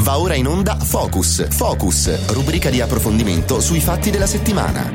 Va ora in onda Focus, rubrica di approfondimento sui fatti della settimana.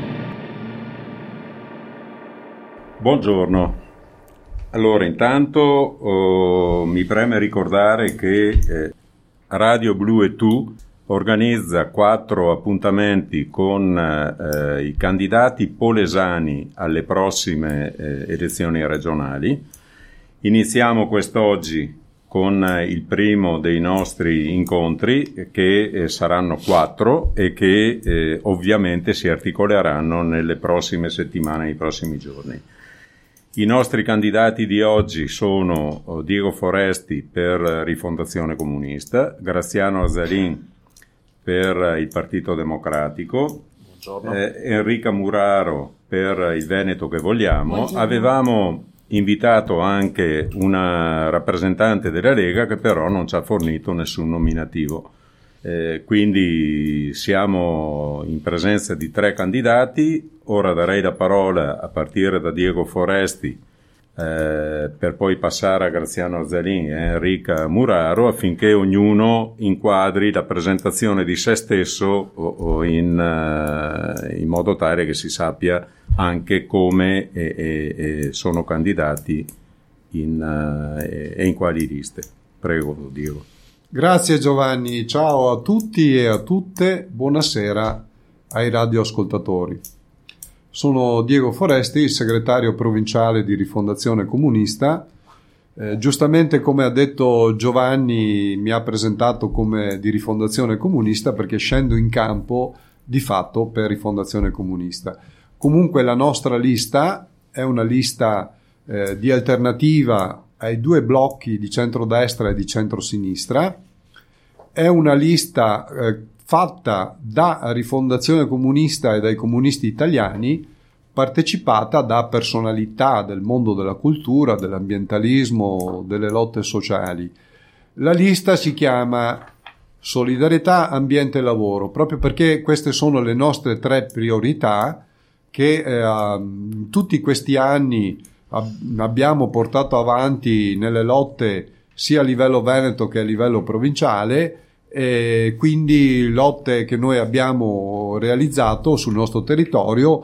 Buongiorno. Allora, intanto mi preme ricordare che Radio Blu e Tu organizza 4 appuntamenti con i candidati polesani alle prossime elezioni regionali. Iniziamo quest'oggi con il primo dei nostri incontri, che saranno 4 e che ovviamente si articoleranno nelle prossime settimane, nei prossimi giorni. I nostri candidati di oggi sono Diego Foresti per Rifondazione Comunista, Graziano Azzalin per il Partito Democratico, Enrica Muraro per il Veneto che vogliamo. Buongiorno. Avevamo invitato anche una rappresentante della Lega che però non ci ha fornito nessun nominativo. Quindi siamo in presenza di 3 candidati. Ora darei la parola a partire da Diego Foresti per poi passare a Graziano Azzalin e Enrica Muraro, affinché ognuno inquadri la presentazione di se stesso in modo tale che si sappia anche come sono candidati e in quali liste. Prego, Diego. Grazie Giovanni, ciao a tutti e a tutte, buonasera ai radioascoltatori. Sono Diego Foresti, il segretario provinciale di Rifondazione Comunista. Giustamente, come ha detto Giovanni, mi ha presentato come di Rifondazione Comunista perché scendo in campo di fatto per Rifondazione Comunista. Comunque la nostra lista è una lista di alternativa ai 2 blocchi di centrodestra e di centrosinistra. È una lista fatta da Rifondazione Comunista e dai comunisti italiani, partecipata da personalità del mondo della cultura, dell'ambientalismo, delle lotte sociali. La lista si chiama Solidarietà, Ambiente e Lavoro, proprio perché queste sono le nostre 3 priorità che tutti questi anni abbiamo portato avanti nelle lotte sia a livello veneto che a livello provinciale, e quindi lotte che noi abbiamo realizzato sul nostro territorio,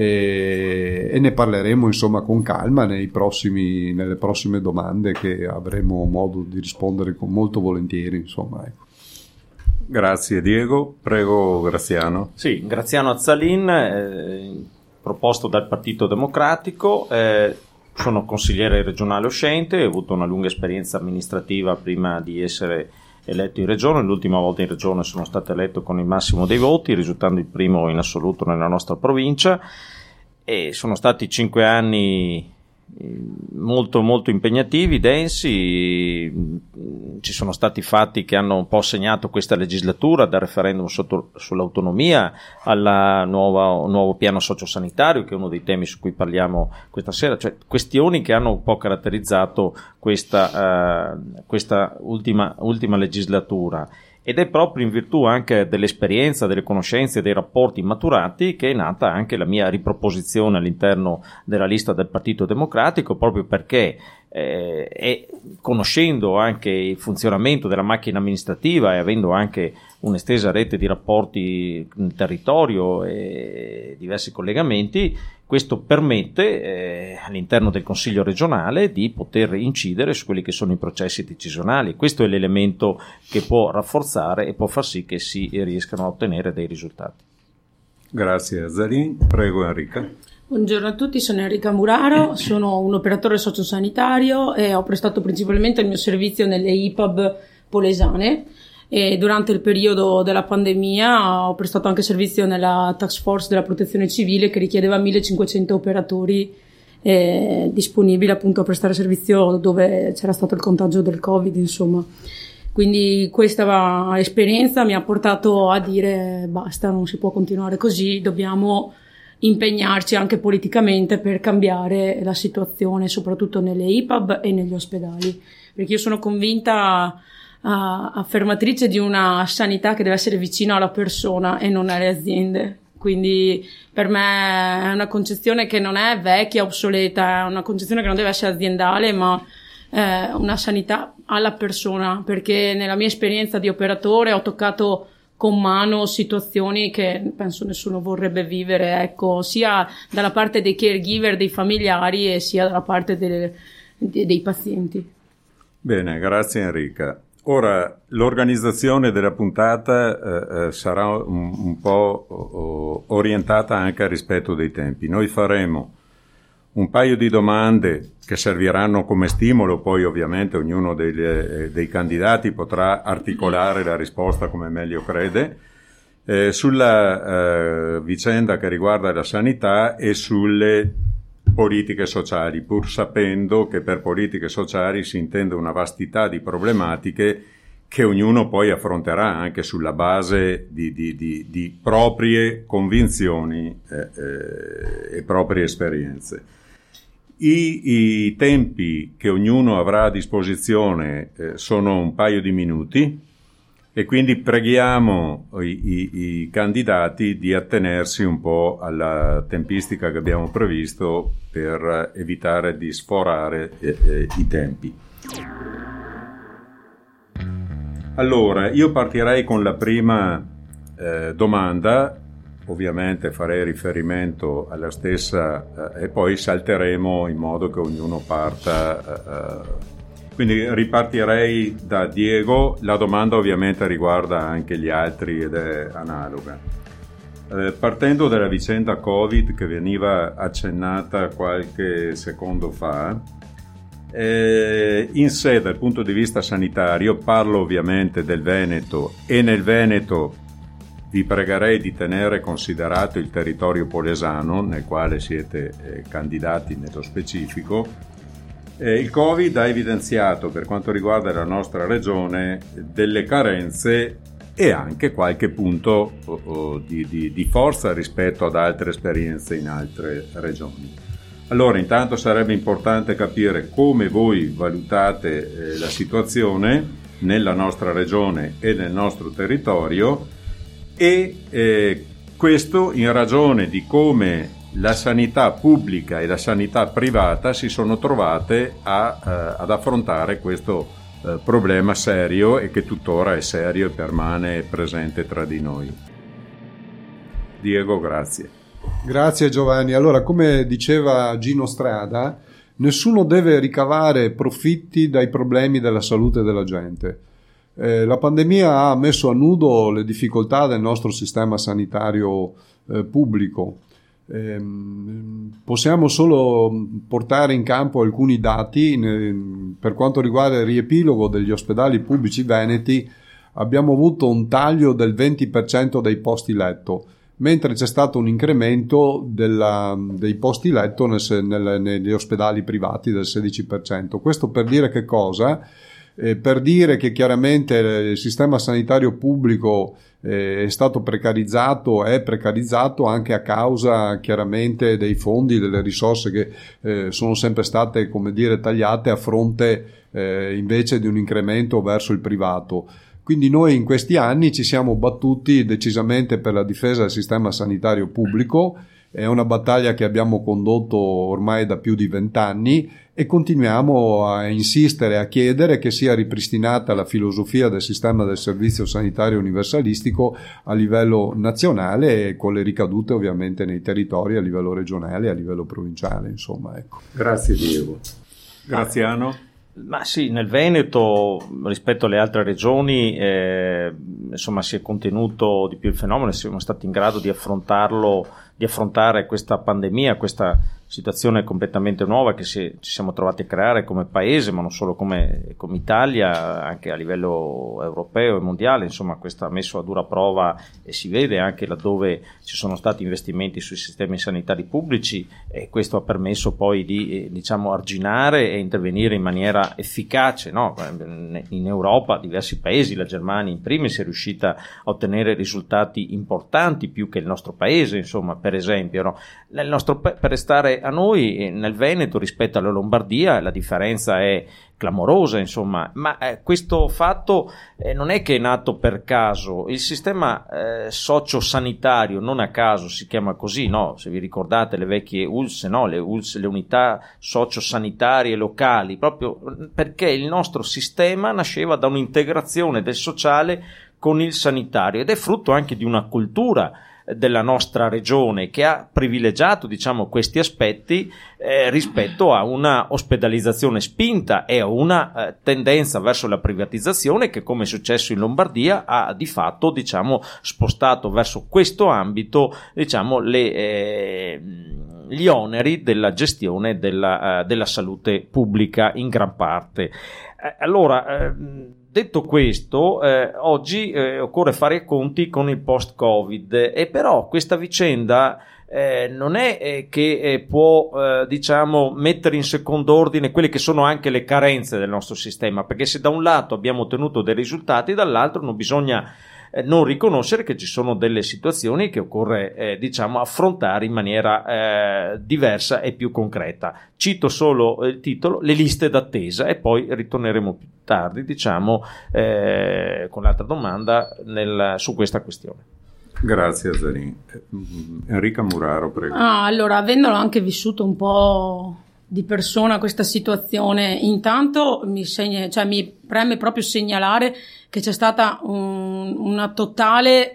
e ne parleremo insomma con calma nelle prossime domande che avremo modo di rispondere con molto volentieri, insomma, ecco. Grazie Diego, prego Graziano. Sì, Graziano Azzalin, proposto dal Partito Democratico. Sono consigliere regionale uscente, ho avuto una lunga esperienza amministrativa prima di essere eletto in regione. L'ultima volta in regione sono stato eletto con il massimo dei voti, risultando il primo in assoluto nella nostra provincia, e sono stati 5 anni molto molto impegnativi, densi. Ci sono stati fatti che hanno un po' segnato questa legislatura, dal referendum sull'autonomia al nuovo piano sociosanitario, che è uno dei temi su cui parliamo questa sera, cioè questioni che hanno un po' caratterizzato questa ultima legislatura. Ed è proprio in virtù anche dell'esperienza, delle conoscenze e dei rapporti maturati che è nata anche la mia riproposizione all'interno della lista del Partito Democratico, proprio perché conoscendo anche il funzionamento della macchina amministrativa e avendo anche un'estesa rete di rapporti nel territorio e diversi collegamenti, questo permette all'interno del Consiglio regionale di poter incidere su quelli che sono i processi decisionali. Questo è l'elemento che può rafforzare e può far sì che si riescano a ottenere dei risultati. Grazie Azzalin, prego Enrica. Buongiorno a tutti, sono Enrica Muraro, sono un operatore sociosanitario e ho prestato principalmente il mio servizio nelle IPAB polesane, e durante il periodo della pandemia ho prestato anche servizio nella task force della protezione civile, che richiedeva 1500 operatori disponibili appunto a prestare servizio dove c'era stato il contagio del Covid, insomma. Quindi questa esperienza mi ha portato a dire basta, non si può continuare così, dobbiamo impegnarci anche politicamente per cambiare la situazione, soprattutto nelle IPAB e negli ospedali, perché io sono convinta affermatrice di una sanità che deve essere vicina alla persona e non alle aziende. Quindi per me è una concezione che non è vecchia, obsoleta, è una concezione che non deve essere aziendale, ma una sanità alla persona, perché nella mia esperienza di operatore ho toccato con mano situazioni che penso nessuno vorrebbe vivere, ecco, sia dalla parte dei caregiver, dei familiari, e sia dalla parte dei pazienti. Bene, grazie Enrica. Ora, l'organizzazione della puntata sarà un po' orientata anche al rispetto dei tempi. Noi faremo un paio di domande che serviranno come stimolo, poi ovviamente ognuno dei candidati potrà articolare la risposta come meglio crede, sulla vicenda che riguarda la sanità e sulle politiche sociali, pur sapendo che per politiche sociali si intende una vastità di problematiche che ognuno poi affronterà anche sulla base di proprie convinzioni e proprie esperienze. I tempi che ognuno avrà a disposizione sono un paio di minuti, e quindi preghiamo i candidati di attenersi un po' alla tempistica che abbiamo previsto per evitare di sforare i tempi. Allora, io partirei con la prima domanda. Ovviamente farei riferimento alla stessa e poi salteremo in modo che ognuno parta. Quindi ripartirei da Diego. La domanda ovviamente riguarda anche gli altri ed è analoga. Partendo dalla vicenda Covid che veniva accennata qualche secondo fa, in sé dal punto di vista sanitario, parlo ovviamente del Veneto, e nel Veneto vi pregherei di tenere considerato il territorio polesano nel quale siete candidati nello specifico. Il Covid ha evidenziato, per quanto riguarda la nostra regione, delle carenze e anche qualche punto di forza rispetto ad altre esperienze in altre regioni. Allora, intanto sarebbe importante capire come voi valutate la situazione nella nostra regione e nel nostro territorio, e questo in ragione di come la sanità pubblica e la sanità privata si sono trovate ad affrontare questo problema serio, e che tuttora è serio e permane presente tra di noi. Diego, grazie. Grazie Giovanni. Allora, come diceva Gino Strada, nessuno deve ricavare profitti dai problemi della salute della gente. La pandemia ha messo a nudo le difficoltà del nostro sistema sanitario pubblico. Possiamo solo portare in campo alcuni dati. Per quanto riguarda il riepilogo degli ospedali pubblici veneti, abbiamo avuto un taglio del 20% dei posti letto, mentre c'è stato un incremento dei posti letto negli ospedali privati del 16%. Questo per dire che cosa? Per dire che chiaramente il sistema sanitario pubblico è stato precarizzato anche a causa chiaramente dei fondi, delle risorse che sono sempre state, come dire, tagliate a fronte invece di un incremento verso il privato. Quindi noi in questi anni ci siamo battuti decisamente per la difesa del sistema sanitario pubblico. È una battaglia che abbiamo condotto ormai da più di 20 anni e continuiamo a insistere, a chiedere che sia ripristinata la filosofia del sistema del servizio sanitario universalistico a livello nazionale, e con le ricadute ovviamente nei territori a livello regionale e a livello provinciale, insomma, ecco. Grazie Diego. Graziano? Ma sì, nel Veneto rispetto alle altre regioni insomma si è contenuto di più il fenomeno, siamo stati in grado di affrontare questa pandemia, questa situazione completamente nuova che ci siamo trovati a creare come paese, ma non solo come Italia, anche a livello europeo e mondiale. Insomma, questo ha messo a dura prova, e si vede anche laddove ci sono stati investimenti sui sistemi sanitari pubblici, e questo ha permesso poi di arginare e intervenire in maniera efficace, no? In Europa, diversi paesi, la Germania in primis, è riuscita a ottenere risultati importanti, più che il nostro paese, insomma, per per esempio, no? Per restare a noi, nel Veneto rispetto alla Lombardia, la differenza è clamorosa, insomma, ma questo fatto non è che è nato per caso. Il sistema sociosanitario, non a caso si chiama così, no? Se vi ricordate le vecchie ULSS, no? Le ULSS, le unità sociosanitarie locali, proprio perché il nostro sistema nasceva da un'integrazione del sociale con il sanitario, ed è frutto anche di una cultura della nostra regione che ha privilegiato, diciamo, questi aspetti rispetto a una ospedalizzazione spinta e a una tendenza verso la privatizzazione che, come è successo in Lombardia, ha di fatto, diciamo, spostato verso questo ambito, diciamo, gli oneri della gestione della salute pubblica in gran parte. Allora, detto questo, oggi occorre fare i conti con il post-Covid, e però questa vicenda non è che può diciamo mettere in secondo ordine quelle che sono anche le carenze del nostro sistema, perché se da un lato abbiamo ottenuto dei risultati, dall'altro non bisogna non riconoscere che ci sono delle situazioni che occorre diciamo affrontare in maniera diversa e più concreta. Cito solo il titolo: le liste d'attesa, e poi ritorneremo più tardi, diciamo, con l'altra domanda su questa questione. Grazie Azarin. Enrica Muraro, prego. Allora, avendolo anche vissuto un po' di persona questa situazione, intanto mi preme proprio segnalare che c'è stata una totale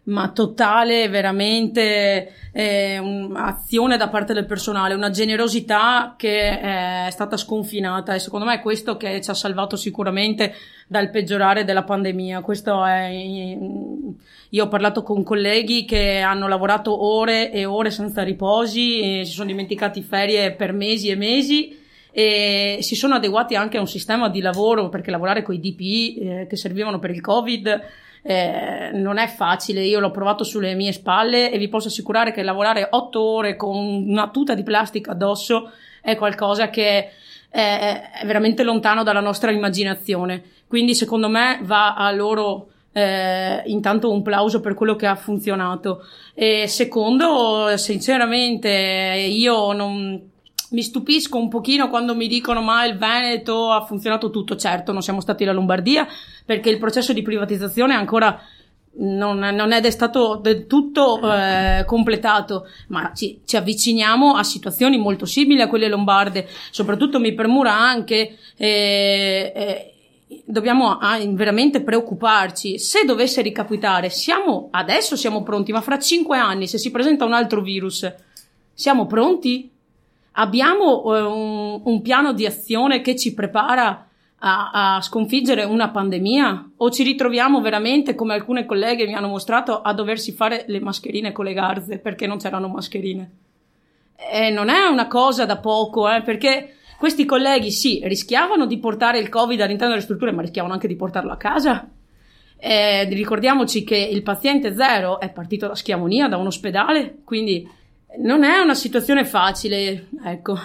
veramente azione da parte del personale, una generosità che è stata sconfinata, e secondo me è questo che ci ha salvato sicuramente dal peggiorare della pandemia. Io ho parlato con colleghi che hanno lavorato ore e ore senza riposi, e si sono dimenticati ferie per mesi e mesi, e si sono adeguati anche a un sistema di lavoro, perché lavorare con i DPI che servivano per il Covid non è facile. Io l'ho provato sulle mie spalle e vi posso assicurare che lavorare 8 ore con una tuta di plastica addosso è qualcosa che è veramente lontano dalla nostra immaginazione. Quindi secondo me va a loro intanto un plauso per quello che ha funzionato, e secondo, sinceramente, io non mi stupisco un pochino quando mi dicono ma il Veneto ha funzionato tutto. Certo, non siamo stati la Lombardia, perché il processo di privatizzazione ancora non è stato del tutto completato, ma ci avviciniamo a situazioni molto simili a quelle lombarde. Soprattutto mi premura anche dobbiamo veramente preoccuparci se dovesse ricapitare. Adesso siamo pronti, ma fra 5 anni, se si presenta un altro virus, siamo pronti? Abbiamo un piano di azione che ci prepara a sconfiggere una pandemia? O ci ritroviamo veramente, come alcune colleghe mi hanno mostrato, a doversi fare le mascherine con le garze perché non c'erano mascherine? Non è una cosa da poco, perché questi colleghi sì, rischiavano di portare il Covid all'interno delle strutture, ma rischiavano anche di portarlo a casa. Ricordiamoci che il paziente zero è partito da Schiavonia, da un ospedale, quindi non è una situazione facile, ecco.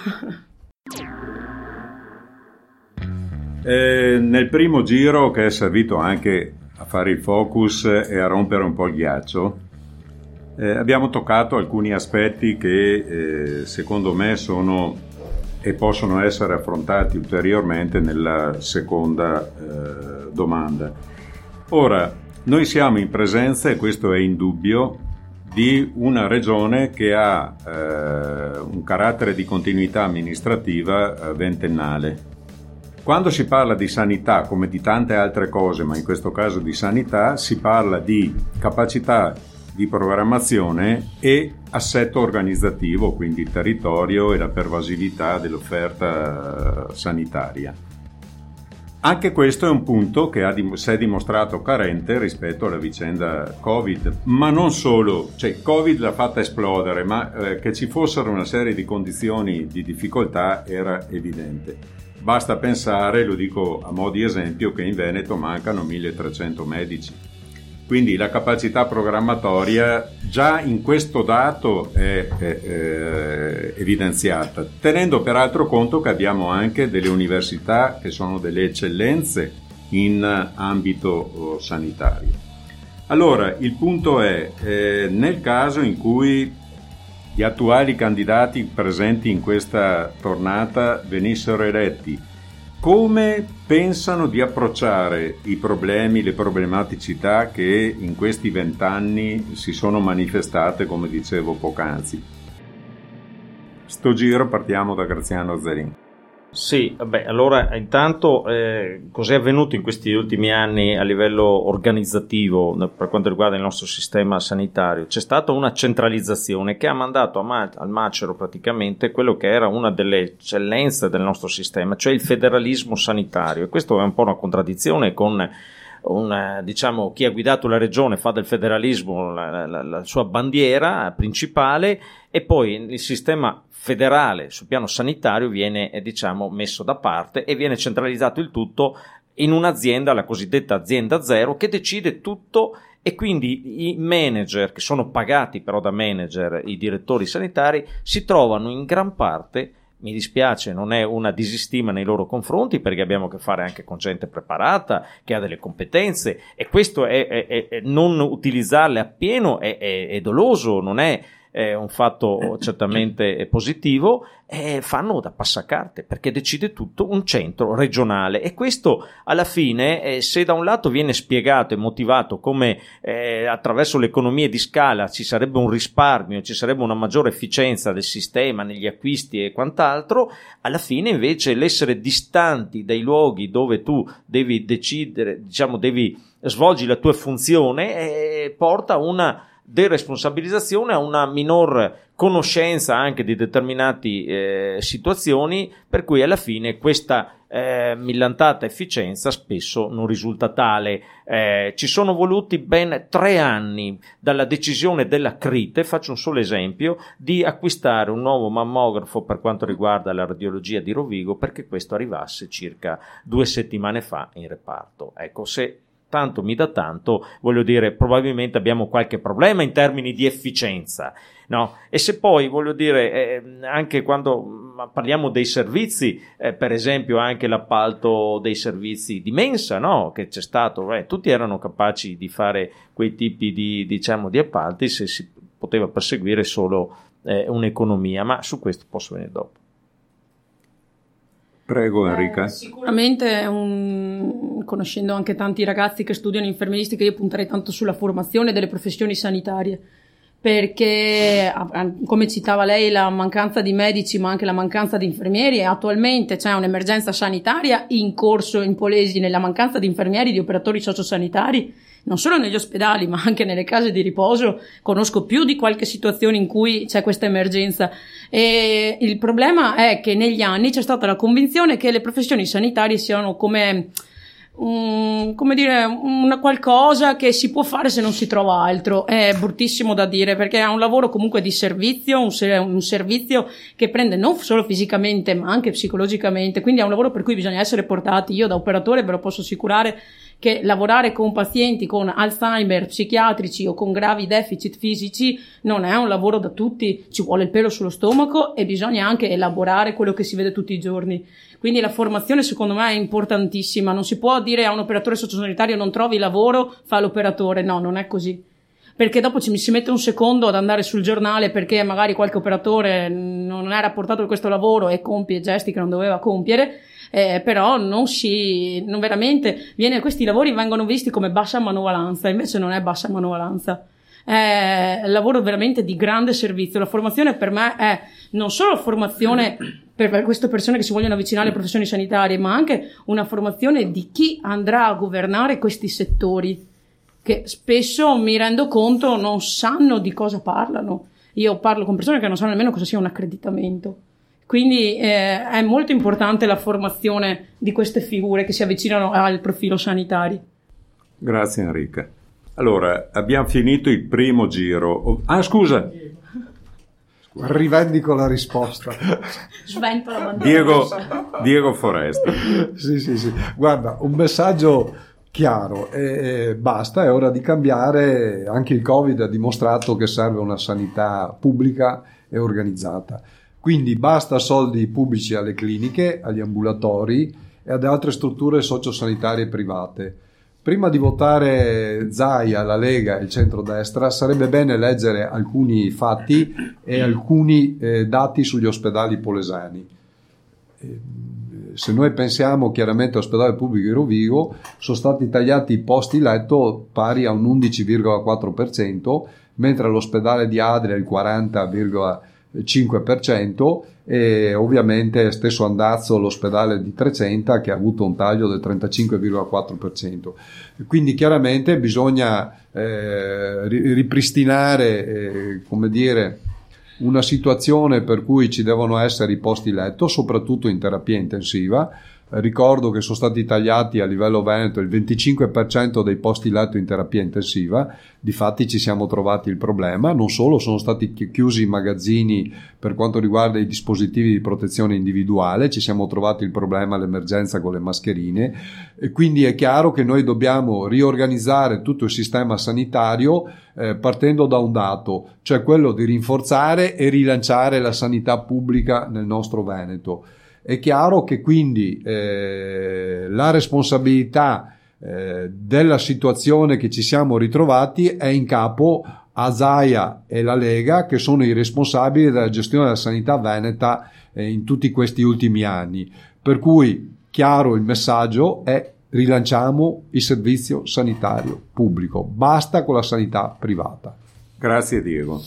Nel primo giro, che è servito anche a fare il focus e a rompere un po' il ghiaccio, abbiamo toccato alcuni aspetti che secondo me sono e possono essere affrontati ulteriormente nella seconda domanda. Ora, noi siamo in presenza, e questo è indubbio, di una regione che ha un carattere di continuità amministrativa ventennale. Quando si parla di sanità, come di tante altre cose, ma in questo caso di sanità, si parla di capacità di programmazione e assetto organizzativo, quindi il territorio e la pervasività dell'offerta sanitaria. Anche questo è un punto che si è dimostrato carente rispetto alla vicenda Covid, ma non solo, Covid l'ha fatta esplodere, ma che ci fossero una serie di condizioni di difficoltà era evidente. Basta pensare, lo dico a mo' di esempio, che in Veneto mancano 1300 medici. Quindi la capacità programmatoria già in questo dato è evidenziata, tenendo peraltro conto che abbiamo anche delle università che sono delle eccellenze in ambito sanitario. Allora, il punto è, nel caso in cui gli attuali candidati presenti in questa tornata venissero eletti, come pensano di approcciare i problemi, le problematicità che in questi 20 anni si sono manifestate, come dicevo poc'anzi? Sto giro partiamo da Graziano Azzalin. Sì, allora intanto cos'è avvenuto in questi ultimi anni a livello organizzativo per quanto riguarda il nostro sistema sanitario? C'è stata una centralizzazione che ha mandato al macero praticamente quello che era una delle eccellenze del nostro sistema, cioè il federalismo sanitario, e questo è un po' una contraddizione con diciamo, chi ha guidato la regione fa del federalismo la sua bandiera principale, e poi il sistema federale sul piano sanitario viene diciamo messo da parte e viene centralizzato il tutto in un'azienda, la cosiddetta azienda zero, che decide tutto, e quindi i manager, che sono pagati però da manager, i direttori sanitari, si trovano in gran parte, mi dispiace, non è una disistima nei loro confronti, perché abbiamo a che fare anche con gente preparata, che ha delle competenze, e questo è non utilizzarle appieno è doloso, non è un fatto certamente positivo, fanno da passacarte, perché decide tutto un centro regionale, e questo alla fine se da un lato viene spiegato e motivato come attraverso le economie di scala ci sarebbe un risparmio, ci sarebbe una maggiore efficienza del sistema negli acquisti e quant'altro, alla fine invece l'essere distanti dai luoghi dove tu devi decidere, diciamo devi svolgi la tua funzione, porta a una deresponsabilizzazione, a una minor conoscenza anche di determinate situazioni, per cui alla fine questa millantata efficienza spesso non risulta tale. Ci sono voluti ben 3 anni dalla decisione della Crite, faccio un solo esempio, di acquistare un nuovo mammografo per quanto riguarda la radiologia di Rovigo, perché questo arrivasse circa 2 settimane fa in reparto. Ecco, se tanto mi dà tanto, voglio dire, probabilmente abbiamo qualche problema in termini di efficienza, no? E se poi, voglio dire, anche quando parliamo dei servizi, per esempio anche l'appalto dei servizi di mensa, no? Che c'è stato, tutti erano capaci di fare quei tipi di, diciamo, di appalti se si poteva perseguire solo un'economia, ma su questo posso venire dopo. Prego Enrica. Sicuramente, conoscendo anche tanti ragazzi che studiano infermieristica, io punterei tanto sulla formazione delle professioni sanitarie, perché come citava lei, la mancanza di medici ma anche la mancanza di infermieri, e attualmente c'è un'emergenza sanitaria in corso in Polesi nella mancanza di infermieri, di operatori sociosanitari, non solo negli ospedali ma anche nelle case di riposo. Conosco più di qualche situazione in cui c'è questa emergenza, e il problema è che negli anni c'è stata la convinzione che le professioni sanitarie siano come dire, una qualcosa che si può fare se non si trova altro. È bruttissimo da dire, perché è un lavoro comunque di servizio, un servizio che prende non solo fisicamente ma anche psicologicamente, quindi è un lavoro per cui bisogna essere portati. Io da operatore ve lo posso assicurare che lavorare con pazienti con Alzheimer psichiatrici o con gravi deficit fisici non è un lavoro da tutti, ci vuole il pelo sullo stomaco e bisogna anche elaborare quello che si vede tutti i giorni. Quindi la formazione secondo me è importantissima, non si può dire a un operatore sociosanitario non trovi lavoro, fa l'operatore, no, non è così. Perché dopo ci si mette un secondo ad andare sul giornale perché magari qualche operatore non era portato da questo lavoro e compie gesti che non doveva compiere, però non veramente questi lavori vengono visti come bassa manovalanza, invece non è bassa manovalanza. È un lavoro veramente di grande servizio. La formazione per me è non solo formazione per queste persone che si vogliono avvicinare alle professioni sanitarie, ma anche una formazione di chi andrà a governare questi settori, che spesso mi rendo conto non sanno di cosa parlano. Io parlo con persone che non sanno nemmeno cosa sia un accreditamento. Quindi è molto importante la formazione di queste figure che si avvicinano al profilo sanitario. Grazie Enrica. Allora, abbiamo finito il primo giro. Scusa. Rivendico la risposta. Sventola la Diego Foresti. Sì. Guarda, un messaggio chiaro, basta, è ora di cambiare. Anche il Covid ha dimostrato che serve una sanità pubblica e organizzata. Quindi basta soldi pubblici alle cliniche, agli ambulatori e ad altre strutture sociosanitarie private. prima di votare Zaia, la Lega e il centrodestra sarebbe bene leggere alcuni fatti e alcuni dati sugli ospedali polesani. Se noi pensiamo chiaramente all'ospedale pubblico di Rovigo, sono stati tagliati i posti letto pari a un 11,4%, mentre all'ospedale di Adria il 40,5%, e ovviamente stesso andazzo l'ospedale di Trecenta, che ha avuto un taglio del 35,4%. Quindi chiaramente bisogna ripristinare come dire, una situazione per cui ci devono essere i posti letto, soprattutto in terapia intensiva. Ricordo che sono stati tagliati a livello veneto il 25% dei posti letto in terapia intensiva. Difatti ci siamo trovati il problema, non solo sono stati chiusi i magazzini per quanto riguarda i dispositivi di protezione individuale, ci siamo trovati il problema, l'emergenza con le mascherine, e quindi è chiaro che noi dobbiamo riorganizzare tutto il sistema sanitario partendo da un dato, cioè quello di rinforzare e rilanciare la sanità pubblica nel nostro Veneto. È chiaro che quindi la responsabilità della situazione che ci siamo ritrovati è in capo a Zaia e la Lega, che sono i responsabili della gestione della sanità veneta in tutti questi ultimi anni. Per cui chiaro il messaggio è: rilanciamo il servizio sanitario pubblico, basta con la sanità privata. Grazie Diego.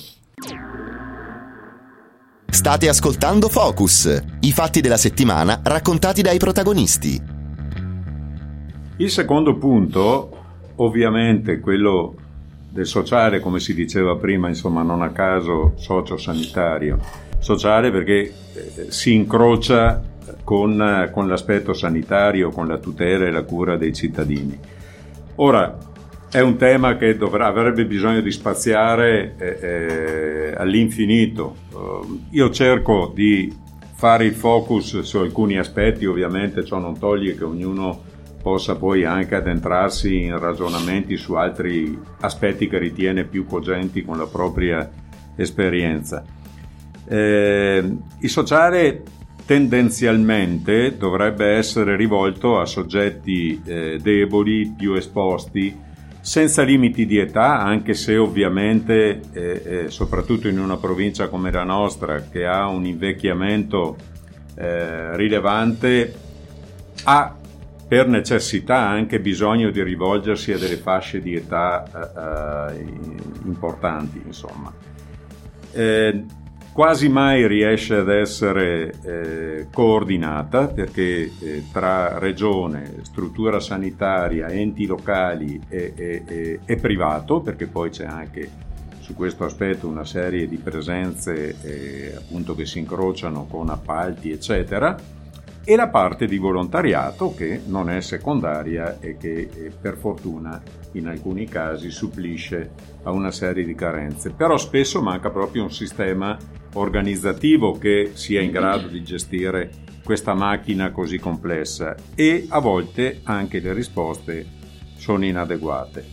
State ascoltando Focus, i fatti della settimana raccontati dai protagonisti. Il secondo punto, ovviamente quello del sociale, come si diceva prima, insomma non a caso sociosanitario. Sociale perché si incrocia con l'aspetto sanitario, con la tutela e la cura dei cittadini. Ora, è un tema che avrebbe bisogno di spaziare all'infinito. Io cerco di fare il focus su alcuni aspetti, ovviamente ciò non toglie che ognuno possa poi anche addentrarsi in ragionamenti su altri aspetti che ritiene più cogenti con la propria esperienza. Il sociale tendenzialmente dovrebbe essere rivolto a soggetti deboli, più esposti, senza limiti di età, anche se ovviamente, soprattutto in una provincia come la nostra, che ha un invecchiamento rilevante, ha per necessità anche bisogno di rivolgersi a delle fasce di età importanti, insomma. Quasi mai riesce ad essere coordinata, perché tra regione, struttura sanitaria, enti locali e privato, perché poi c'è anche su questo aspetto una serie di presenze appunto che si incrociano con appalti eccetera, e la parte di volontariato che non è secondaria e che per fortuna in alcuni casi supplisce a una serie di carenze. Però spesso manca proprio un sistema organizzativo che sia in grado di gestire questa macchina così complessa, e a volte anche le risposte sono inadeguate.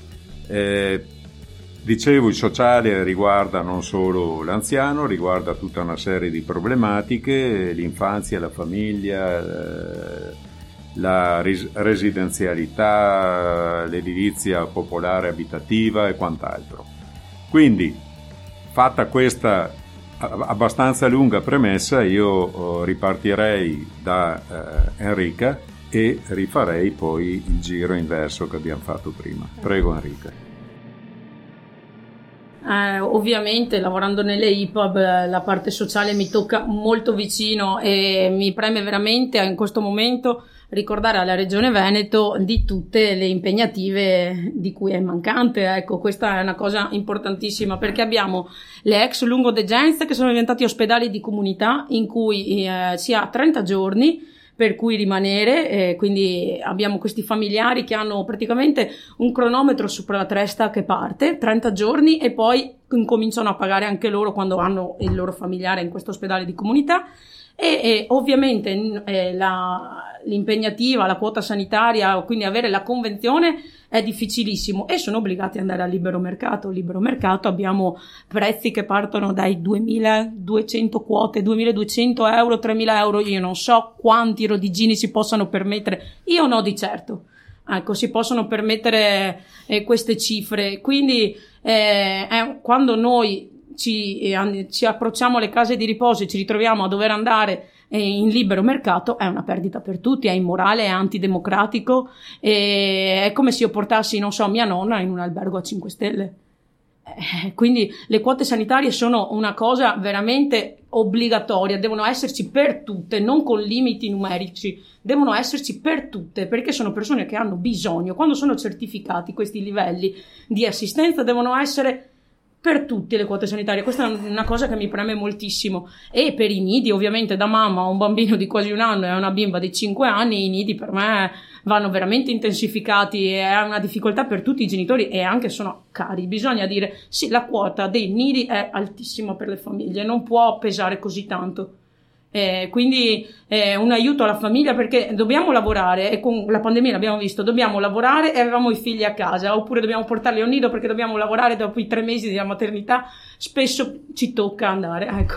Dicevo, il sociale riguarda non solo l'anziano, riguarda tutta una serie di problematiche: l'infanzia, la famiglia, la residenzialità, l'edilizia popolare abitativa e quant'altro. Quindi, fatta questa abbastanza lunga premessa, io ripartirei da Enrica e rifarei poi il giro inverso che abbiamo fatto prima. Prego Enrica. Ovviamente lavorando nelle IPAB la parte sociale mi tocca molto vicino e mi preme veramente in questo momento ricordare alla Regione Veneto di tutte le impegnative di cui è mancante. Ecco, questa è una cosa importantissima, perché abbiamo le ex lungodegenze che sono diventati ospedali di comunità in cui si ha 30 giorni per cui rimanere, quindi abbiamo questi familiari che hanno praticamente un cronometro sopra la testa che parte, 30 giorni, e poi incominciano a pagare anche loro quando hanno il loro familiare in questo ospedale di comunità. E ovviamente l'impegnativa, la quota sanitaria, quindi avere la convenzione è difficilissimo, e sono obbligati ad andare al libero mercato. Al libero mercato abbiamo prezzi che partono dai 2.200 quote, 2.200 euro, 3.000 euro. Io non so quanti rodigini si possano permettere, io no di certo, Ecco, si possono permettere queste cifre. Quindi quando noi ci approcciamo alle case di riposo e ci ritroviamo a dover andare in libero mercato, è una perdita per tutti, è immorale, è antidemocratico, è come se io portassi, non so, mia nonna in un albergo a 5 stelle. Quindi le quote sanitarie sono una cosa veramente obbligatoria, devono esserci per tutte, non con limiti numerici, devono esserci per tutte, perché sono persone che hanno bisogno. Quando sono certificati questi livelli di assistenza devono essere per tutti le quote sanitarie. Questa è una cosa che mi preme moltissimo. E per i nidi, ovviamente, da mamma a un bambino di quasi 1 anno e a una bimba di 5 anni, i nidi per me vanno veramente intensificati, e è una difficoltà per tutti i genitori, e anche sono cari. Bisogna dire sì, la quota dei nidi è altissima per le famiglie, non può pesare così tanto. Quindi un aiuto alla famiglia, perché dobbiamo lavorare, e con la pandemia l'abbiamo visto, dobbiamo lavorare e avevamo i figli a casa, oppure dobbiamo portarli a un nido perché dobbiamo lavorare dopo i 3 mesi della maternità, spesso ci tocca andare, ecco.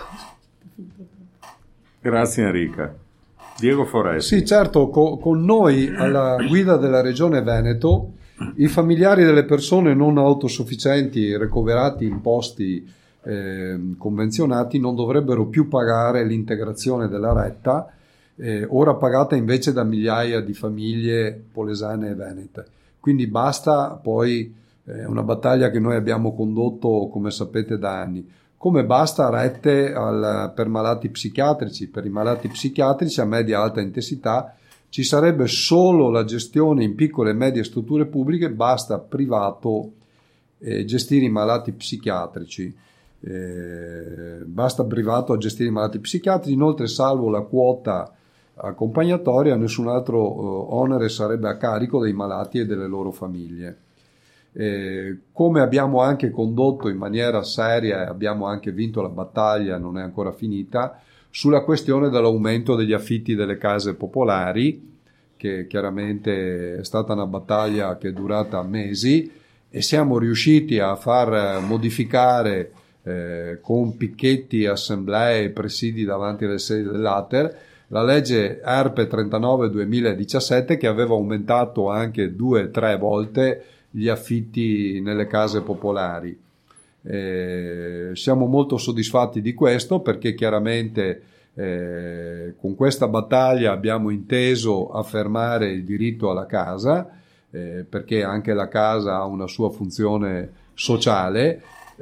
Grazie Enrica. Diego Foresti. Sì, certo, con noi alla guida della Regione Veneto i familiari delle persone non autosufficienti ricoverati in posti convenzionati non dovrebbero più pagare l'integrazione della retta, ora pagata invece da migliaia di famiglie polesane e venete. Quindi basta, poi è una battaglia che noi abbiamo condotto, come sapete, da anni. Come basta rette per malati psichiatrici. Per i malati psichiatrici a media e alta intensità ci sarebbe solo la gestione in piccole e medie strutture pubbliche, basta privato gestire i malati psichiatrici. Basta privato a gestire i malati psichiatrici. Inoltre, salvo la quota accompagnatoria, nessun altro onere sarebbe a carico dei malati e delle loro famiglie. Come abbiamo anche condotto in maniera seria e abbiamo anche vinto la battaglia, non è ancora finita, sulla questione dell'aumento degli affitti delle case popolari, che chiaramente è stata una battaglia che è durata mesi, e siamo riusciti a far modificare con picchetti, assemblee e presidi davanti alle sedi dell'Ater la legge ERPE 39/2017, che aveva aumentato anche 2-3 volte gli affitti nelle case popolari. Siamo molto soddisfatti di questo, perché chiaramente con questa battaglia abbiamo inteso affermare il diritto alla casa, perché anche la casa ha una sua funzione sociale,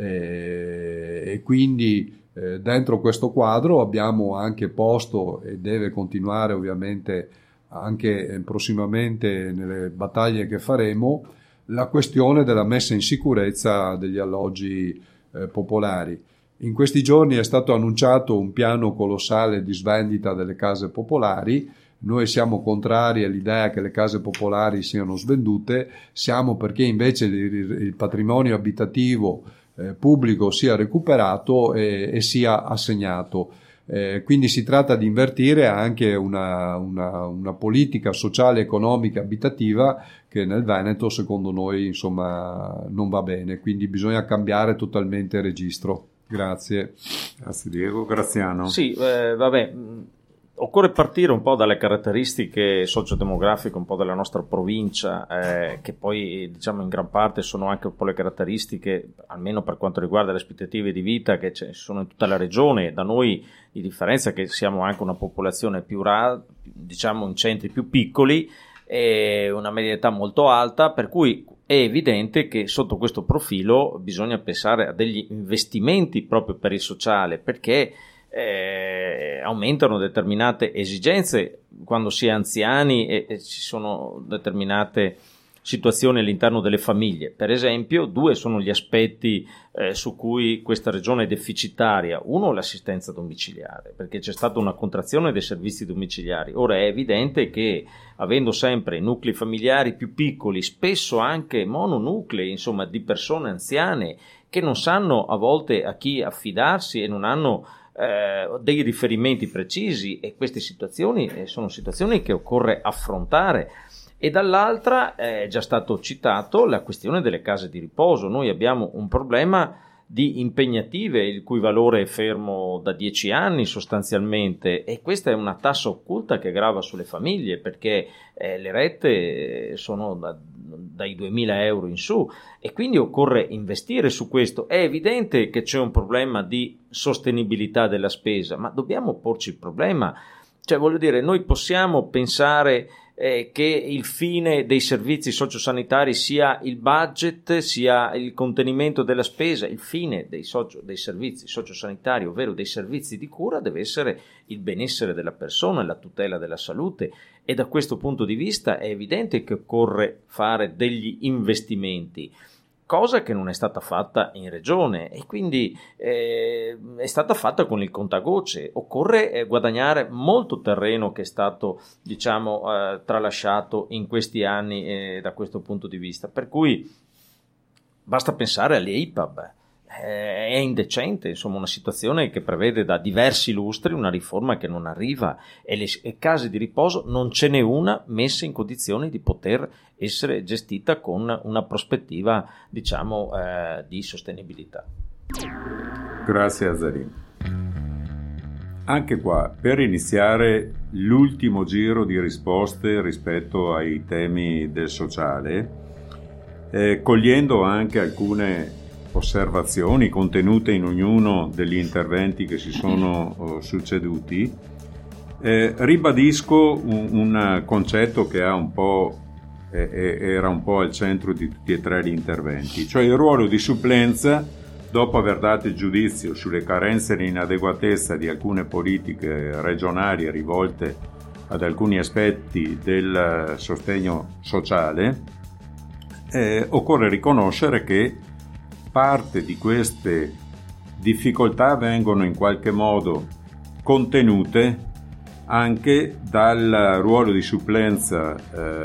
e quindi dentro questo quadro abbiamo anche posto, e deve continuare ovviamente anche prossimamente nelle battaglie che faremo, la questione della messa in sicurezza degli alloggi popolari. In questi giorni è stato annunciato un piano colossale di svendita delle case popolari. Noi siamo contrari all'idea che le case popolari siano svendute, siamo perché invece il patrimonio abitativo pubblico sia recuperato e sia assegnato. Quindi si tratta di invertire anche una politica sociale, economica, abitativa, che nel Veneto secondo noi insomma non va bene, quindi bisogna cambiare totalmente il registro. Grazie Diego. Graziano. Sì, occorre partire un po' dalle caratteristiche sociodemografiche un po' della nostra provincia, che poi diciamo in gran parte sono anche un po' le caratteristiche, almeno per quanto riguarda le aspettative di vita, che sono in tutta la regione. Da noi, di differenza che siamo anche una popolazione più diciamo in centri più piccoli, e una media età molto alta, per cui è evidente che sotto questo profilo bisogna pensare a degli investimenti proprio per il sociale, perché aumentano determinate esigenze quando si è anziani e ci sono determinate situazioni all'interno delle famiglie. Per esempio, 2 sono gli aspetti su cui questa regione è deficitaria. Uno, l'assistenza domiciliare, perché c'è stata una contrazione dei servizi domiciliari. Ora è evidente che, avendo sempre nuclei familiari più piccoli, spesso anche mononuclei, insomma, di persone anziane che non sanno a volte a chi affidarsi e non hanno dei riferimenti precisi, e queste situazioni sono situazioni che occorre affrontare. E dall'altra è già stato citato la questione delle case di riposo. Noi abbiamo un problema di impegnative, il cui valore è fermo da 10 anni sostanzialmente, e questa è una tassa occulta che grava sulle famiglie, perché le rette sono dai 2.000 euro in su, e quindi occorre investire su questo. È evidente che c'è un problema di sostenibilità della spesa, ma dobbiamo porci il problema, cioè voglio dire, noi possiamo pensare che il fine dei servizi sociosanitari sia il budget, sia il contenimento della spesa. Il fine dei servizi sociosanitari, ovvero dei servizi di cura, deve essere il benessere della persona e la tutela della salute, e da questo punto di vista è evidente che occorre fare degli investimenti, cosa che non è stata fatta in regione, e quindi è stata fatta con il contagocce. Occorre guadagnare molto terreno che è stato, tralasciato in questi anni da questo punto di vista, per cui basta pensare alle IPAB. È indecente, insomma, una situazione che prevede da diversi lustri una riforma che non arriva, e le case di riposo non ce n'è una messa in condizioni di poter essere gestita con una prospettiva, di sostenibilità. Grazie Azarin. Anche qua, per iniziare l'ultimo giro di risposte rispetto ai temi del sociale, cogliendo anche alcune osservazioni contenute in ognuno degli interventi che si sono succeduti, ribadisco un concetto che era un po' al centro di tutti e tre gli interventi, cioè il ruolo di supplenza dopo aver dato il giudizio sulle carenze e l'inadeguatezza di alcune politiche regionali rivolte ad alcuni aspetti del sostegno sociale. Occorre riconoscere che parte di queste difficoltà vengono in qualche modo contenute anche dal ruolo di supplenza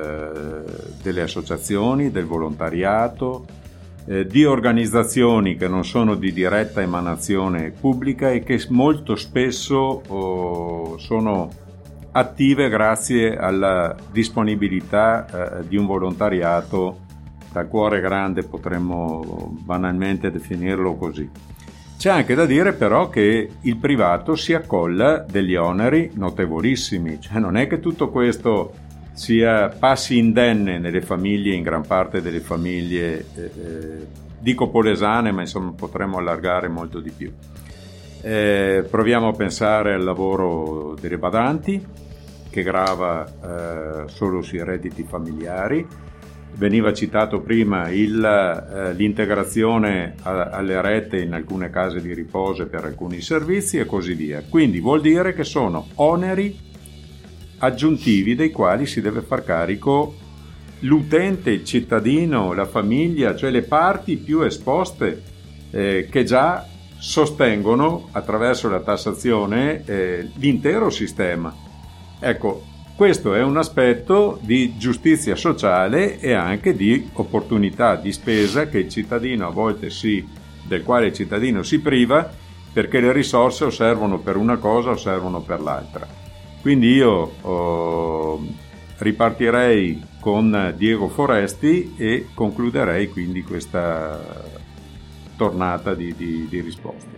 delle associazioni, del volontariato, di organizzazioni che non sono di diretta emanazione pubblica e che molto spesso sono attive grazie alla disponibilità di un volontariato dal cuore grande, potremmo banalmente definirlo così. C'è anche da dire però che il privato si accolla degli oneri notevolissimi, cioè non è che tutto questo passi indenne nelle famiglie, in gran parte delle famiglie, dico polesane, ma insomma potremmo allargare molto di più. Proviamo a pensare al lavoro delle badanti, che grava solo sui redditi familiari. Veniva citato prima l'integrazione alle rette in alcune case di riposo per alcuni servizi e così via. Quindi vuol dire che sono oneri aggiuntivi dei quali si deve far carico l'utente, il cittadino, la famiglia, cioè le parti più esposte che già sostengono attraverso la tassazione l'intero sistema. Ecco, questo è un aspetto di giustizia sociale e anche di opportunità di spesa che il cittadino a volte del quale il cittadino si priva, perché le risorse o servono per una cosa o servono per l'altra. Quindi io ripartirei con Diego Foresti e concluderei quindi questa tornata di risposte.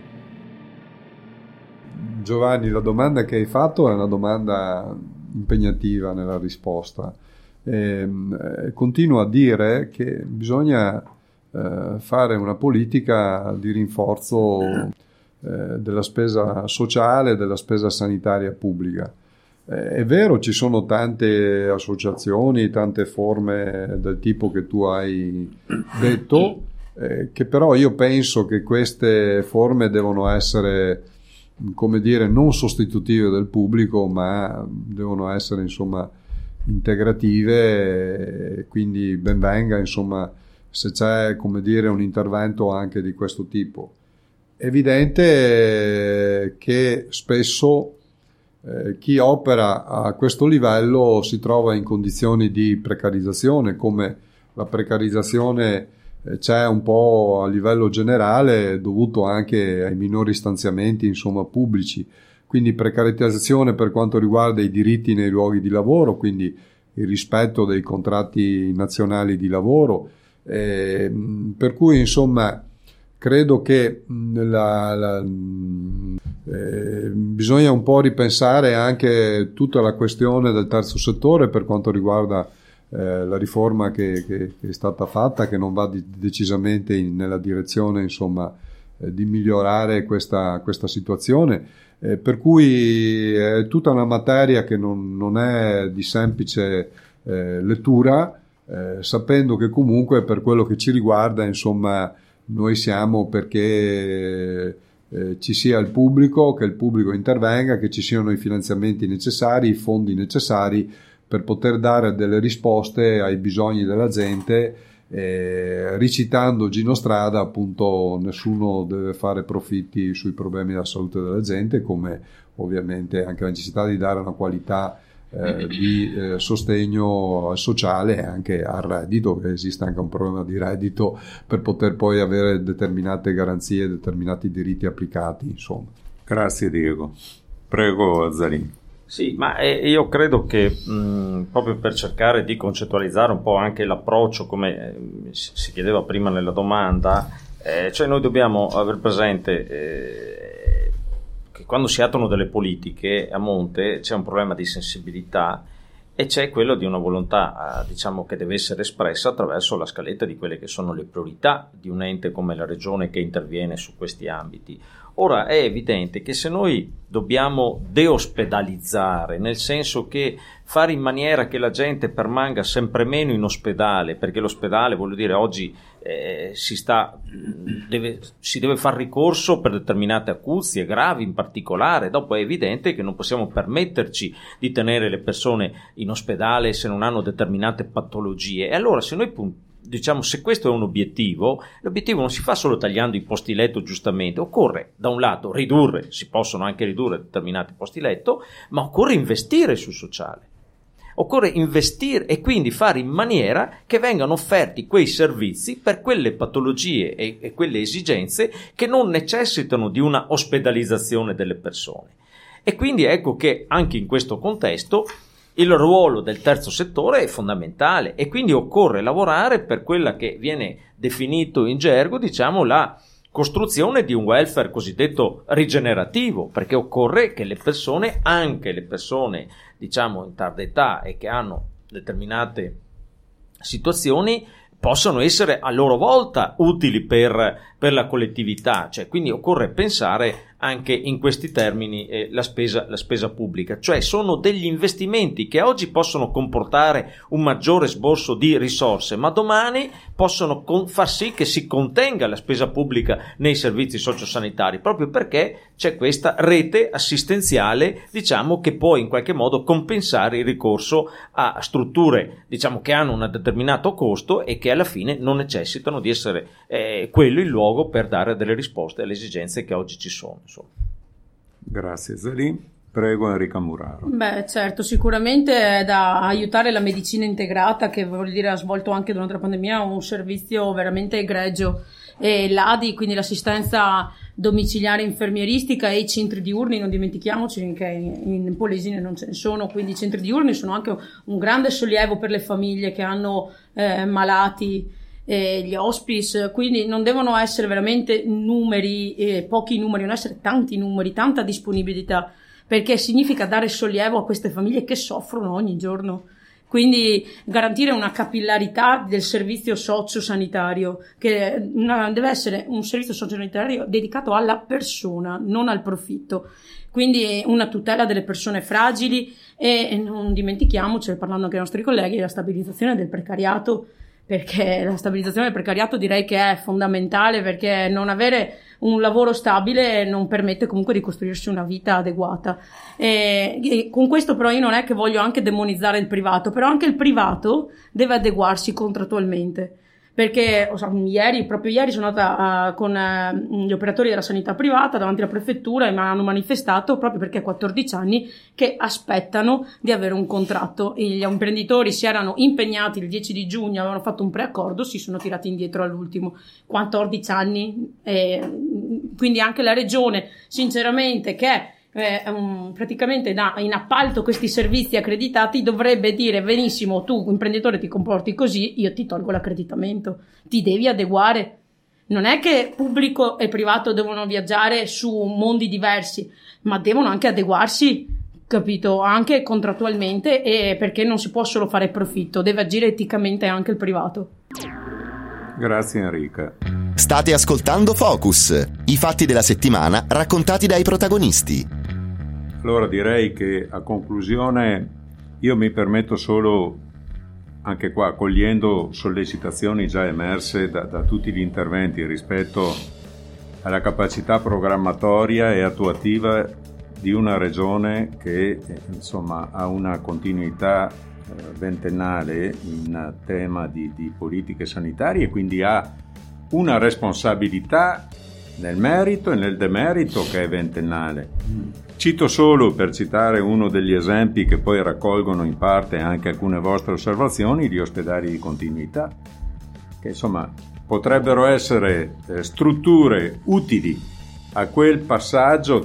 Giovanni, la domanda che hai fatto è una domanda impegnativa nella risposta. Continuo a dire che bisogna fare una politica di rinforzo della spesa sociale, della spesa sanitaria pubblica. È vero, ci sono tante associazioni, tante forme del tipo che tu hai detto, che però io penso che queste forme devono essere, come dire, non sostitutive del pubblico, ma devono essere insomma integrative, quindi ben venga insomma se c'è, come dire, un intervento anche di questo tipo. È evidente che spesso chi opera a questo livello si trova in condizioni di precarizzazione, come la precarizzazione c'è un po' a livello generale, dovuto anche ai minori stanziamenti insomma pubblici, quindi precarizzazione per quanto riguarda i diritti nei luoghi di lavoro, quindi il rispetto dei contratti nazionali di lavoro, per cui insomma credo che bisogna un po' ripensare anche tutta la questione del terzo settore per quanto riguarda la riforma che è stata fatta, che non va decisamente nella direzione, insomma, di migliorare questa situazione, per cui è tutta una materia che non è di semplice lettura, sapendo che comunque per quello che ci riguarda, insomma, noi siamo perché ci sia il pubblico, che il pubblico intervenga, che ci siano i finanziamenti necessari, i fondi necessari per poter dare delle risposte ai bisogni della gente. Ricitando Gino Strada, appunto, nessuno deve fare profitti sui problemi della salute della gente, come ovviamente anche la necessità di dare una qualità di sostegno sociale e anche al reddito, che esiste anche un problema di reddito per poter poi avere determinate garanzie, determinati diritti applicati, insomma. Grazie Diego. Prego Zalin. Sì, ma io credo che proprio per cercare di concettualizzare un po' anche l'approccio, come si chiedeva prima nella domanda, cioè noi dobbiamo aver presente che quando si attuano delle politiche a monte c'è un problema di sensibilità e c'è quello di una volontà, diciamo, che deve essere espressa attraverso la scaletta di quelle che sono le priorità di un ente come la Regione che interviene su questi ambiti. Ora è evidente che se noi dobbiamo deospedalizzare, nel senso che fare in maniera che la gente permanga sempre meno in ospedale, perché l'ospedale, voglio dire, oggi si deve far ricorso per determinate acuzie gravi in particolare, dopo è evidente che non possiamo permetterci di tenere le persone in ospedale se non hanno determinate patologie. E allora se noi diciamo, se questo è un obiettivo, l'obiettivo non si fa solo tagliando i posti letto, giustamente, occorre da un lato ridurre, si possono anche ridurre determinati posti letto, ma occorre investire sul sociale, occorre investire e quindi fare in maniera che vengano offerti quei servizi per quelle patologie e quelle esigenze che non necessitano di una ospedalizzazione delle persone. E quindi ecco che anche in questo contesto il ruolo del terzo settore è fondamentale e quindi occorre lavorare per quella che viene definito in gergo, diciamo, la costruzione di un welfare cosiddetto rigenerativo, perché occorre che le persone, anche le persone, diciamo, in tarda età e che hanno determinate situazioni, possano essere a loro volta utili per la collettività, cioè quindi occorre pensare anche in questi termini la spesa pubblica, cioè sono degli investimenti che oggi possono comportare un maggiore esborso di risorse, ma domani possono far sì che si contenga la spesa pubblica nei servizi sociosanitari, proprio perché c'è questa rete assistenziale, diciamo, che può in qualche modo compensare il ricorso a strutture, diciamo, che hanno un determinato costo e che alla fine non necessitano di essere quello il luogo per dare delle risposte alle esigenze che oggi ci sono. Insomma. Grazie Zalin. Prego Enrica Muraro. Beh, certo, sicuramente è da aiutare la medicina integrata, che vuol dire ha svolto anche durante la pandemia un servizio veramente egregio, e l'ADI, quindi l'assistenza domiciliare infermieristica, e i centri diurni, non dimentichiamoci che in Polesine non ce ne sono, quindi i centri diurni sono anche un grande sollievo per le famiglie che hanno malati, gli hospice, quindi non devono essere veramente numeri, pochi numeri, devono essere tanti numeri, tanta disponibilità, perché significa dare sollievo a queste famiglie che soffrono ogni giorno. Quindi garantire una capillarità del servizio sociosanitario, che deve essere un servizio sociosanitario dedicato alla persona, non al profitto. Quindi una tutela delle persone fragili e non dimentichiamoci, parlando anche ai nostri colleghi, la stabilizzazione del precariato, perché la stabilizzazione del precariato direi che è fondamentale, perché non avere un lavoro stabile non permette comunque di costruirsi una vita adeguata. E con questo però io non è che voglio anche demonizzare il privato, però anche il privato deve adeguarsi contrattualmente, perché proprio ieri sono andata con gli operatori della sanità privata davanti alla prefettura e mi hanno manifestato proprio perché 14 anni che aspettano di avere un contratto. Gli imprenditori si erano impegnati il 10 di giugno, avevano fatto un preaccordo, si sono tirati indietro all'ultimo. 14 anni, quindi anche la regione, sinceramente, che praticamente dà in appalto questi servizi accreditati, dovrebbe dire: benissimo, tu imprenditore ti comporti così, io ti tolgo l'accreditamento, ti devi adeguare. non è che pubblico e privato devono viaggiare su mondi diversi, ma devono anche adeguarsi, capito, anche contrattualmente, e perché non si può solo fare profitto, deve agire eticamente anche il privato. Grazie Enrica. State ascoltando Focus, i fatti della settimana raccontati dai protagonisti. Allora direi che a conclusione io mi permetto solo, anche qua cogliendo sollecitazioni già emerse da tutti gli interventi rispetto alla capacità programmatoria e attuativa di una regione che insomma ha una continuità ventennale in tema di politiche sanitarie e quindi ha una responsabilità nel merito e nel demerito che è ventennale. Cito solo, per citare uno degli esempi che poi raccolgono in parte anche alcune vostre osservazioni, gli ospedali di continuità, che insomma potrebbero essere strutture utili a quel passaggio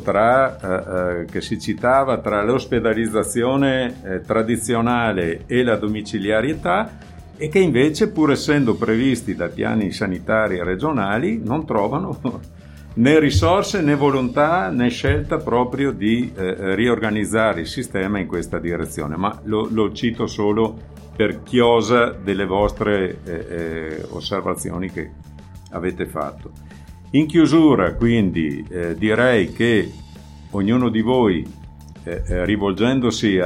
che si citava tra l'ospedalizzazione tradizionale e la domiciliarietà, e che invece, pur essendo previsti da piani sanitari regionali, non trovano né risorse né volontà né scelta proprio di riorganizzare il sistema in questa direzione. Ma lo cito solo per chiosa delle vostre osservazioni che avete fatto. In chiusura, quindi, direi che ognuno di voi, rivolgendosi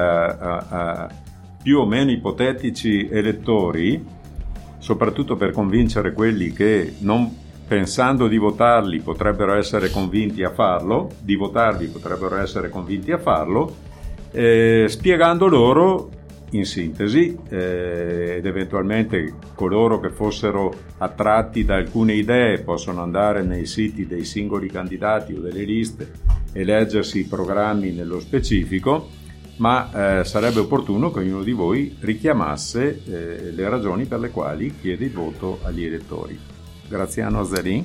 a più o meno ipotetici elettori, soprattutto per convincere quelli che, non pensando di votarli, potrebbero essere convinti a farlo, di votarvi potrebbero essere convinti a farlo, spiegando loro in sintesi, ed eventualmente coloro che fossero attratti da alcune idee possono andare nei siti dei singoli candidati o delle liste e leggersi i programmi nello specifico, ma sarebbe opportuno che ognuno di voi richiamasse le ragioni per le quali chiede il voto agli elettori. Graziano Zalin.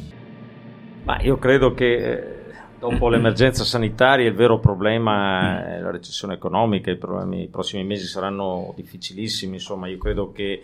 Ma io credo che dopo l'emergenza sanitaria il vero problema è la recessione economica. I prossimi mesi saranno difficilissimi, insomma io credo che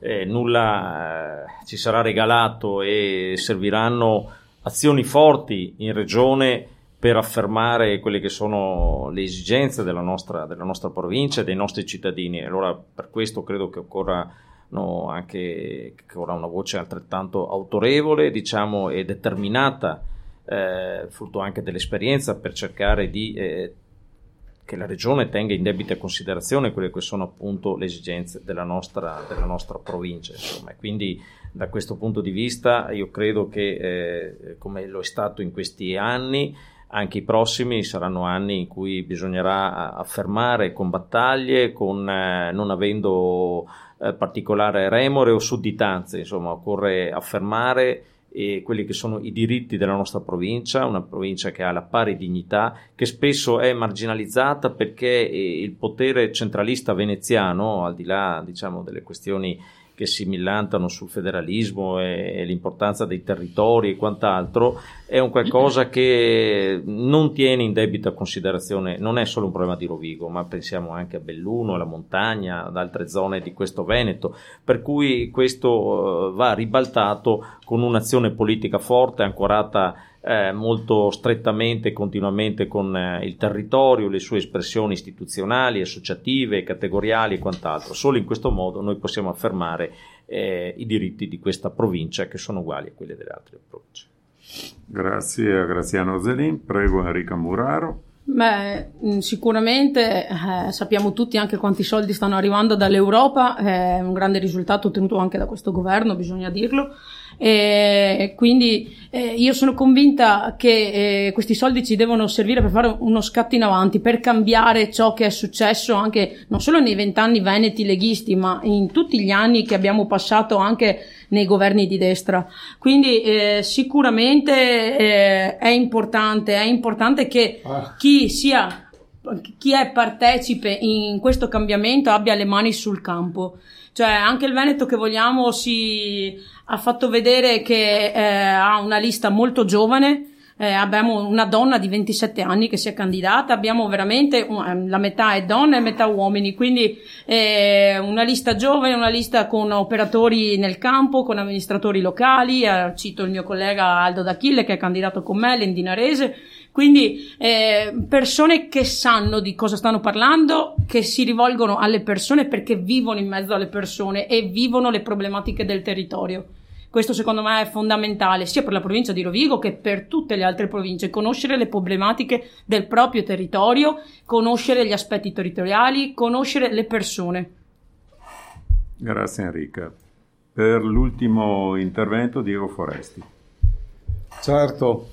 nulla ci sarà regalato e serviranno azioni forti in regione per affermare quelle che sono le esigenze della nostra provincia e dei nostri cittadini. Allora per questo credo che occorra anche una voce altrettanto autorevole, diciamo, e determinata, frutto anche dell'esperienza, per cercare di che la regione tenga in debita considerazione quelle che sono appunto le esigenze della nostra provincia, insomma. E quindi da questo punto di vista io credo che come lo è stato in questi anni, anche i prossimi saranno anni in cui bisognerà affermare con battaglie, non avendo particolare remore o sudditanze, insomma occorre affermare quelli che sono i diritti della nostra provincia, una provincia che ha la pari dignità, che spesso è marginalizzata perché il potere centralista veneziano, al di là, diciamo, delle questioni che si millantano sul federalismo e l'importanza dei territori e quant'altro, è un qualcosa che non tiene in debita considerazione. Non è solo un problema di Rovigo, ma pensiamo anche a Belluno, alla montagna, ad altre zone di questo Veneto, per cui questo va ribaltato con un'azione politica forte, ancorata molto strettamente e continuamente con il territorio, le sue espressioni istituzionali, associative, categoriali e quant'altro. Solo in questo modo noi possiamo affermare i diritti di questa provincia, che sono uguali a quelli delle altre province. Grazie a Graziano Zalin. Prego Enrica Muraro. Beh, sicuramente sappiamo tutti anche quanti soldi stanno arrivando dall'Europa, è un grande risultato ottenuto anche da questo governo, bisogna dirlo, e quindi io sono convinta che questi soldi ci devono servire per fare uno scatto in avanti, per cambiare ciò che è successo anche non solo nei 20 anni veneti leghisti, ma in tutti gli anni che abbiamo passato anche nei governi di destra. Quindi sicuramente è importante che chi è partecipe in questo cambiamento abbia le mani sul campo. Cioè anche il Veneto che vogliamo ha fatto vedere che ha una lista molto giovane, abbiamo una donna di 27 anni che si è candidata, abbiamo veramente la metà è donne e metà uomini, quindi una lista giovane, una lista con operatori nel campo, con amministratori locali, cito il mio collega Aldo D'Achille che è candidato con me, l'Endinarese, quindi persone che sanno di cosa stanno parlando, che si rivolgono alle persone perché vivono in mezzo alle persone e vivono le problematiche del territorio. Questo secondo me è fondamentale sia per la provincia di Rovigo che per tutte le altre province, conoscere le problematiche del proprio territorio, conoscere gli aspetti territoriali, conoscere le persone. Grazie Enrica. Per l'ultimo intervento Diego Foresti. Certo,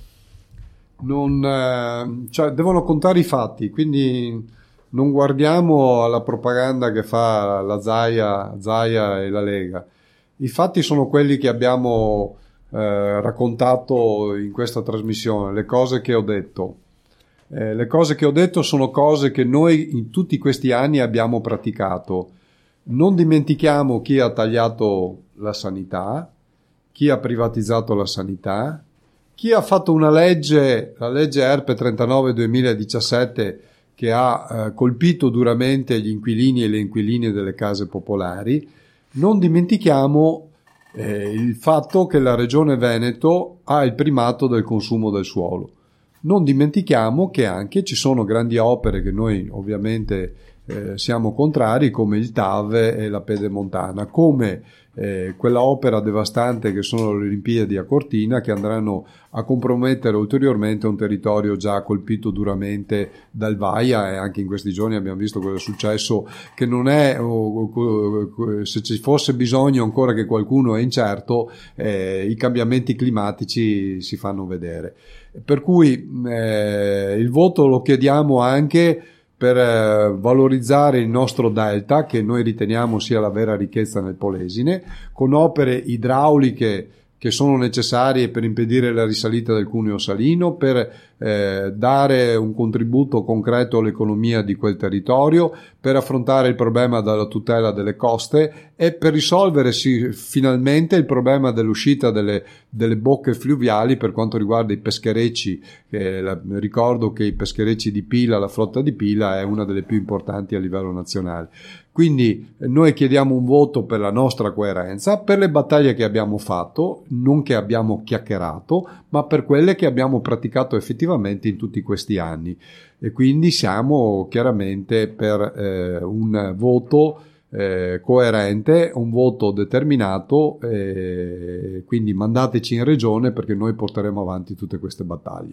devono contare i fatti, quindi non guardiamo alla propaganda che fa la Zaia e la Lega. I fatti sono quelli che abbiamo raccontato in questa trasmissione, le cose che ho detto. Le cose che ho detto sono cose che noi in tutti questi anni abbiamo praticato. Non dimentichiamo chi ha tagliato la sanità, chi ha privatizzato la sanità, chi ha fatto una legge, la legge ERPE 39-2017, che ha colpito duramente gli inquilini e le inquiline delle case popolari. Non dimentichiamo il fatto che la Regione Veneto ha il primato del consumo del suolo. Non dimentichiamo che anche ci sono grandi opere che noi ovviamente siamo contrari, come il TAV e la Pedemontana, come quella opera devastante che sono le Olimpiadi a Cortina, che andranno a compromettere ulteriormente un territorio già colpito duramente dal Vaia, e anche in questi giorni abbiamo visto cosa è successo, che non è, se ci fosse bisogno ancora che qualcuno è incerto, i cambiamenti climatici si fanno vedere. Per cui il voto lo chiediamo anche per valorizzare il nostro delta, che noi riteniamo sia la vera ricchezza nel Polesine, con opere idrauliche che sono necessarie per impedire la risalita del cuneo salino, per dare un contributo concreto all'economia di quel territorio, per affrontare il problema della tutela delle coste e per risolvere finalmente il problema dell'uscita delle bocche fluviali per quanto riguarda i pescherecci. Ricordo che i pescherecci di Pila, la flotta di Pila, è una delle più importanti a livello nazionale. Quindi noi chiediamo un voto per la nostra coerenza, per le battaglie che abbiamo fatto, non che abbiamo chiacchierato, ma per quelle che abbiamo praticato effettivamente in tutti questi anni. E quindi siamo chiaramente per un voto coerente, un voto determinato, quindi mandateci in regione perché noi porteremo avanti tutte queste battaglie.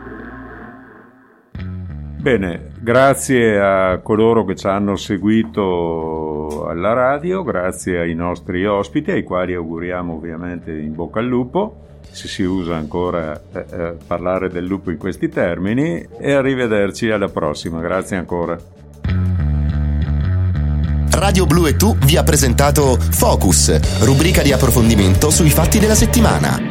Bene, grazie a coloro che ci hanno seguito alla radio, grazie ai nostri ospiti, ai quali auguriamo ovviamente in bocca al lupo, se si usa ancora parlare del lupo in questi termini, e arrivederci alla prossima. Grazie ancora. Radio Blu e Tu vi ha presentato Focus, rubrica di approfondimento sui fatti della settimana.